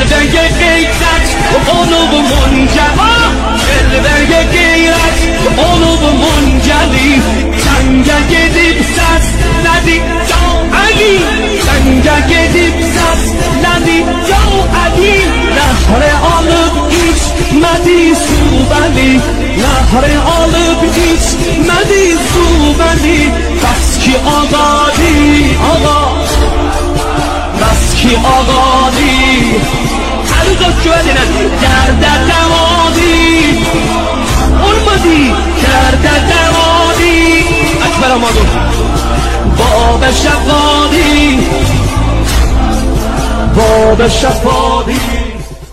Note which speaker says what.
Speaker 1: جلوه غیرت قلوب منجلی جلوه غیرت قلوب منجلی سنگک دیبساز ندی یا علی سنگک دیبساز ندی یا علی نهر alıp içmedi su beni Nehre alıp içmedi su beni Bas ki ağadi ağa Bas ki ağadi Her uzak güvenine Derde devadi Olmadı Derde devadi Ekber Amadur Bab şefadi Bab şefadi